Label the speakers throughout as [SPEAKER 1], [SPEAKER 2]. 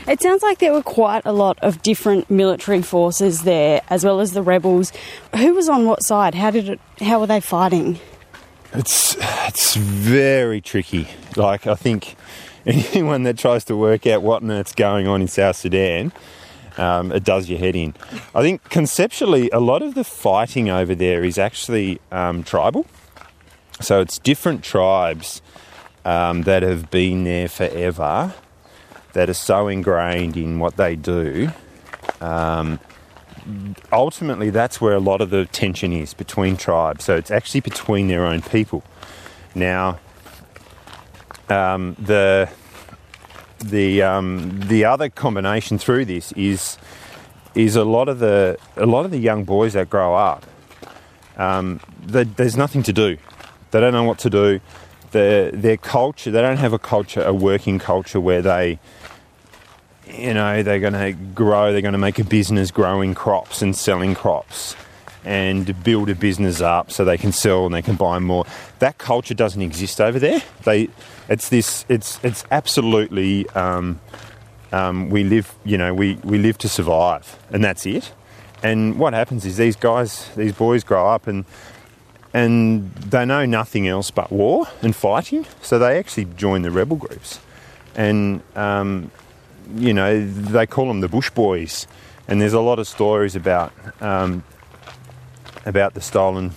[SPEAKER 1] It sounds like there were quite a lot of different military forces there, as well as the rebels. Who was on what side? How were they fighting?
[SPEAKER 2] It's very tricky. Like, I think anyone that tries to work out what on earth's going on in South Sudan, it does your head in. I think conceptually, a lot of the fighting over there is actually tribal. So it's different tribes that have been there forever, that are so ingrained in what they do. Ultimately, that's where a lot of the tension is between tribes. So it's actually between their own people. Now, the other combination through this is a lot of the young boys that grow up. There's nothing to do. They don't know what to do. Their culture, they don't have a working culture where they're going to grow, they're going to make a business growing crops and selling crops and build a business up so they can sell and they can buy more. That culture doesn't exist over there. It's absolutely, we live to survive, and that's it. And what happens is these boys grow up and they know nothing else but war and fighting, so they actually join the rebel groups. And they call them the Bush Boys, and there's a lot of stories about the stolen,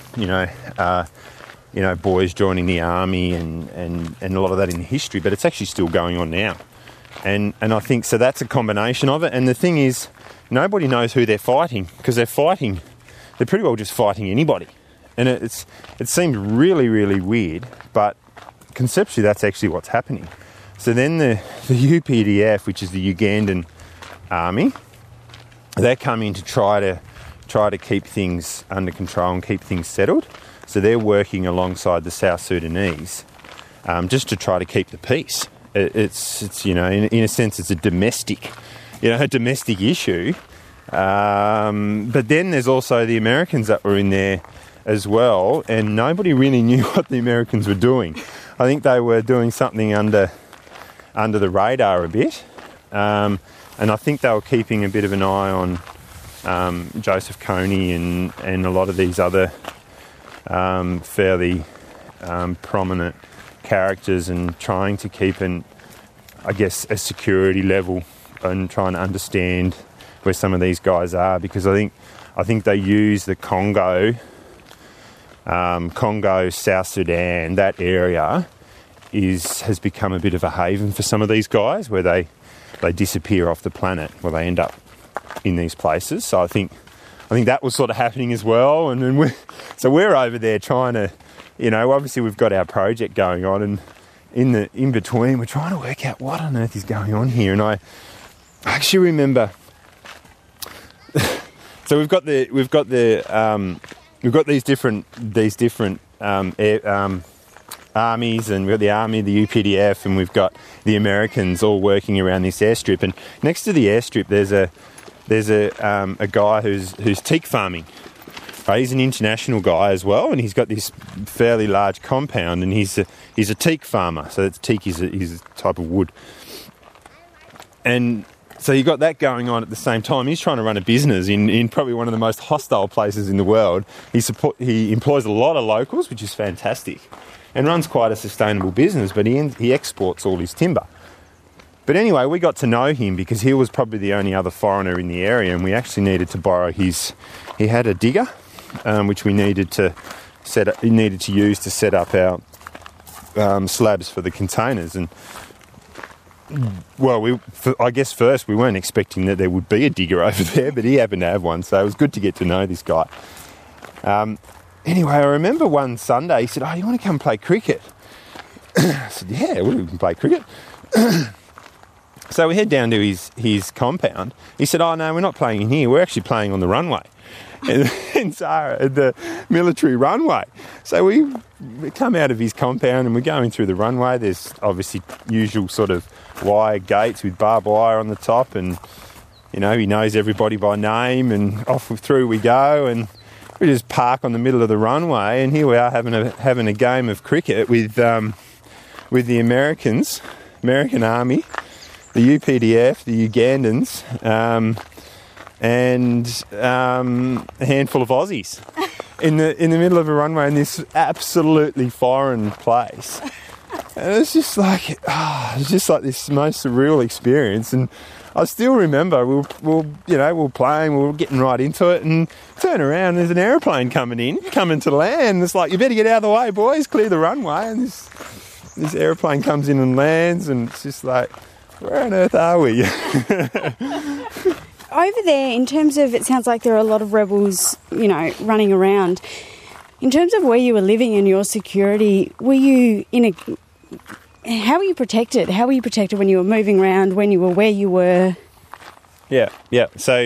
[SPEAKER 2] boys joining the army and a lot of that in history, but it's actually still going on now. And I think, so that's a combination of it. And the thing is, nobody knows who they're fighting, because they're pretty well just fighting anybody. And it seems really, really weird, but conceptually that's actually what's happening. So then the UPDF, which is the Ugandan army, they're coming to try to keep things under control and keep things settled. So they're working alongside the South Sudanese just to try to keep the peace. It's in a sense, it's a domestic issue. But then there's also the Americans that were in there as well, and nobody really knew what the Americans were doing. I think they were doing something under the radar a bit, and I think they were keeping a bit of an eye on Joseph Kony and a lot of these other fairly prominent characters, and trying to keep a security level and trying to understand where some of these guys are, because I think they use the Congo, South Sudan, that area has become a bit of a haven for some of these guys, where they disappear off the planet, where they end up in these places. So I think that was sort of happening as well. And then we're over there trying to, obviously we've got our project going on, and in between we're trying to work out what on earth is going on here. And I actually remember. So we've got these different armies, and we've got the army, the UPDF, and we've got the Americans all working around this airstrip. And next to the airstrip, there's a guy who's teak farming. Right? He's an international guy as well, and he's got this fairly large compound, and he's a teak farmer. So that's teak is a type of wood, and so you got that going on at the same time. He's trying to run a business in probably one of the most hostile places in the world. He employs a lot of locals, which is fantastic, and runs quite a sustainable business, but he exports all his timber. But anyway, we got to know him because he was probably the only other foreigner in the area, and we actually needed to borrow he had a digger, which we needed to use to set up our slabs for the containers. And well, I guess first we weren't expecting that there would be a digger over there, but he happened to have one, so it was good to get to know this guy. Anyway, I remember one Sunday he said, "Oh, you want to come play cricket?" I said, "Yeah, we can play cricket." So we head down to his compound. He said, "Oh no, we're not playing in here. We're actually playing on the runway." in Zara, at the military runway. So we come out of his compound and we're going through the runway. There's obviously usual sort of wire gates with barbed wire on the top, and he knows everybody by name, and off through we go, and we just park on the middle of the runway, and here we are having a game of cricket with the American army, the UPDF, the Ugandans, and a handful of Aussies in the middle of a runway in this absolutely foreign place. And it's just like, this most surreal experience. And I still remember we were playing, we were getting right into it, and turn around, there's an aeroplane coming to land. It's like, you better get out of the way, boys, clear the runway. And this aeroplane comes in and lands, and it's just like, where on earth are we?
[SPEAKER 1] Over there, in terms of, it sounds like there are a lot of rebels, running around. In terms of where you were living and your security, were you how were you protected? How were you protected when you were moving around, when you were where you were?
[SPEAKER 2] Yeah. So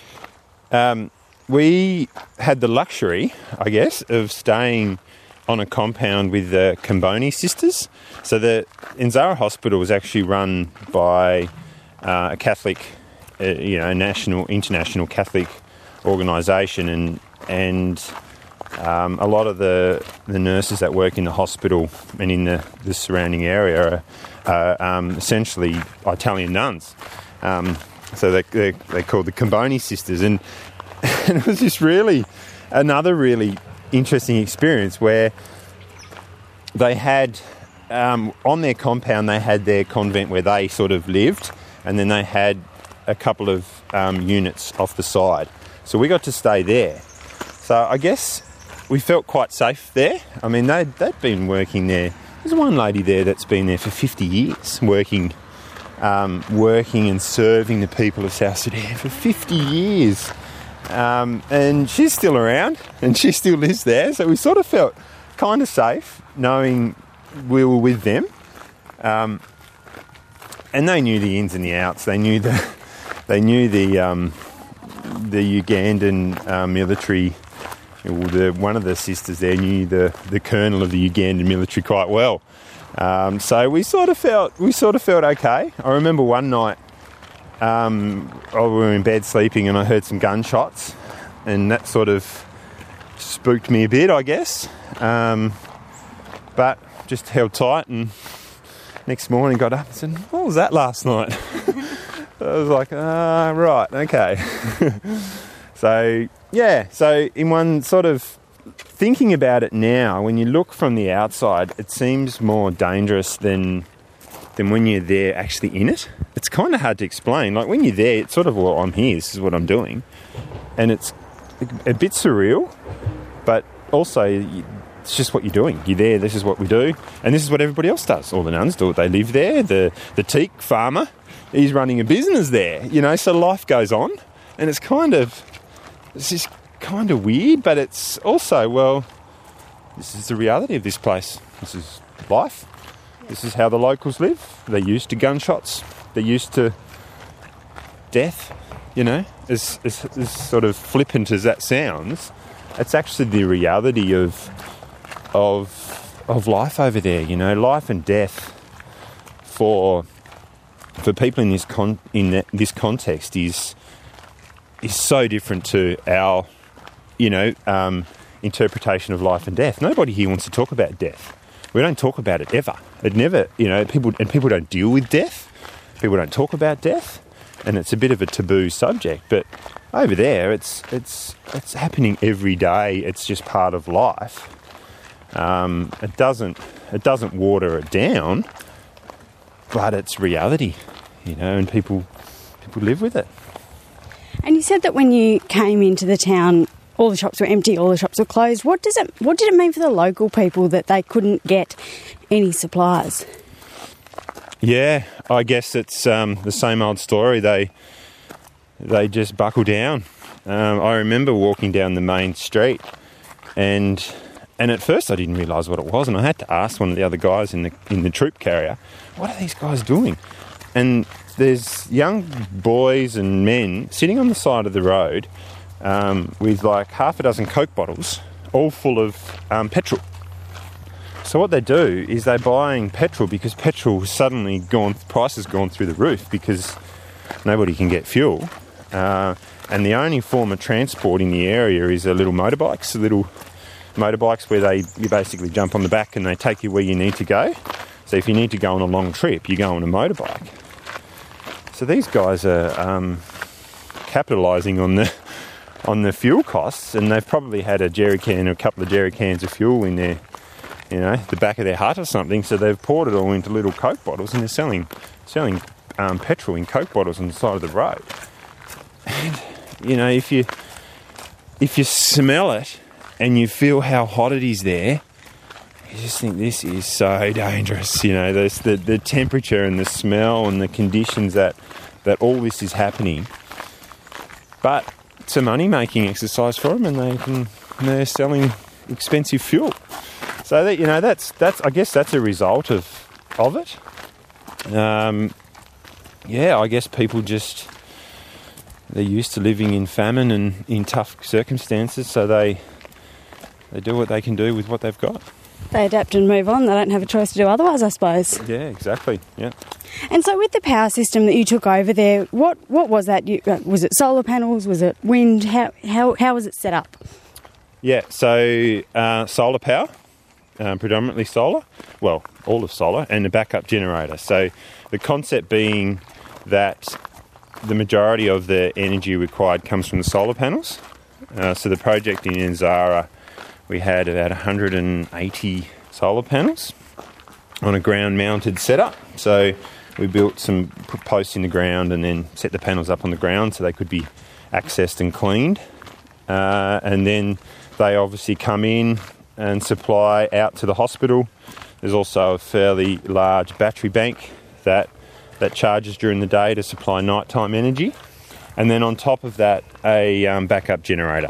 [SPEAKER 2] we had the luxury, I guess, of staying on a compound with the Comboni sisters. So the Nzara Hospital was actually run by a Catholic, international Catholic organisation, and a lot of the nurses that work in the hospital and in the surrounding area are essentially Italian nuns. So they're called the Comboni sisters, and it was just another really interesting experience where they had on their compound they had their convent where they sort of lived, and then they had a couple of units off the side. So we got to stay there. So I guess we felt quite safe there. I mean, they'd been working there. There's one lady there that's been there for 50 years, working and serving the people of South Sudan for 50 years. And she's still around, and she still lives there. So we sort of felt kind of safe knowing we were with them. And they knew the ins and the outs. They knew the Ugandan military. One of the sisters there knew the colonel of the Ugandan military quite well. So we sort of felt okay. I remember one night we were in bed sleeping, and I heard some gunshots, and that sort of spooked me a bit, I guess. But just held tight, and next morning got up and said, "What was that last night?" I was like, right, okay. So in one sort of thinking about it now, when you look from the outside, it seems more dangerous than when you're there actually in it. It's kind of hard to explain. Like when you're there, it's sort of, well, I'm here, this is what I'm doing. And it's a bit surreal, but also it's just what you're doing. You're there, this is what we do, and this is what everybody else does. All the nuns do it, they live there. The teak farmer, he's running a business there, so life goes on. And it's just kind of weird, but it's also, well, this is the reality of this place. This is life. This is how the locals live. They're used to gunshots. They're used to death, as sort of flippant as that sounds. It's actually the reality of life over there, life and death for people in this context is so different to our, interpretation of life and death. Nobody here wants to talk about death. We don't talk about it ever. It never, people don't deal with death. People don't talk about death, and it's a bit of a taboo subject. But over there, it's happening every day. It's just part of life. It doesn't water it down, but it's reality, and people live with it.
[SPEAKER 1] And you said that when you came into the town, all the shops were empty, all the shops were closed. What did it mean for the local people that they couldn't get any supplies?
[SPEAKER 2] Yeah, I guess it's the same old story. They just buckle down. I remember walking down the main street, and at first I didn't realise what it was, and I had to ask one of the other guys in the troop carrier, what are these guys doing? And there's young boys and men sitting on the side of the road with like half a dozen Coke bottles, all full of petrol. So what they do is they're buying petrol because petrol suddenly price has gone through the roof because nobody can get fuel. And the only form of transport in the area is little motorbikes where you basically jump on the back and they take you where you need to go. So if you need to go on a long trip, you go on a motorbike. So these guys are capitalising on the fuel costs, and they've probably had a jerry can or a couple of jerry cans of fuel in their, the back of their hut or something. So they've poured it all into little Coke bottles, and they're selling petrol in Coke bottles on the side of the road. And if you smell it and you feel how hot it is there, you just think this is so dangerous. There's the temperature and the smell and the conditions that all this is happening. But it's a money-making exercise for them, and they're selling expensive fuel. So that that's I guess that's a result of it. I guess people they're used to living in famine and in tough circumstances, so they do what they can do with what they've got.
[SPEAKER 1] They adapt and move on. They don't have a choice to do otherwise, I suppose.
[SPEAKER 2] Yeah, exactly. Yeah.
[SPEAKER 1] And so with the power system that you took over there, what was that? Was it solar panels? Was it wind? How was it set up?
[SPEAKER 2] Yeah, so solar power, predominantly solar. Well, all of solar, and a backup generator. So the concept being that the majority of the energy required comes from the solar panels. So the project in Nzara, we had about 180 solar panels on a ground-mounted setup. So we built some posts in the ground and then set the panels up on the ground so they could be accessed and cleaned. And then they obviously come in and supply out to the hospital. There's also a fairly large battery bank that charges during the day to supply nighttime energy. And then on top of that, a backup generator.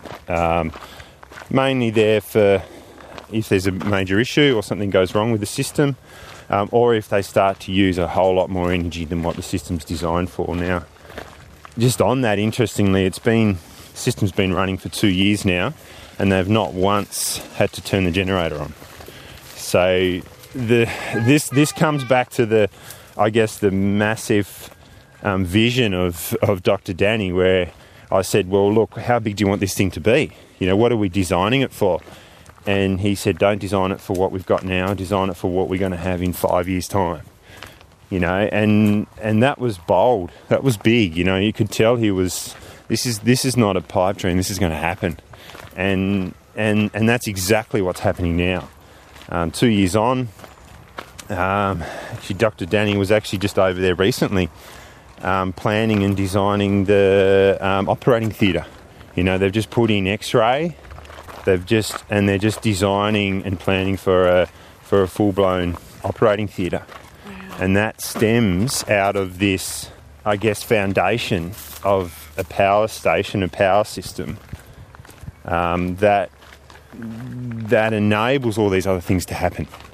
[SPEAKER 2] Mainly there for if there's a major issue or something goes wrong with the system, or if they start to use a whole lot more energy than what the system's designed for. Now, just on that, interestingly, the system's been running for 2 years now, and they've not once had to turn the generator on. So this comes back to the massive vision of Dr. Danny, where I said, well, look, how big do you want this thing to be? What are we designing it for? And he said, don't design it for what we've got now, design it for what we're going to have in 5 years' time. And that was bold. That was big. You could tell he was, this is not a pipe dream, this is going to happen. And that's exactly what's happening now. 2 years on, actually Dr. Danny was actually just over there recently, planning and designing the operating theatre. They've just put in X-ray. They're just designing and planning for a full-blown operating theatre. Wow. And that stems out of this, I guess, foundation of a power station, a power system that enables all these other things to happen.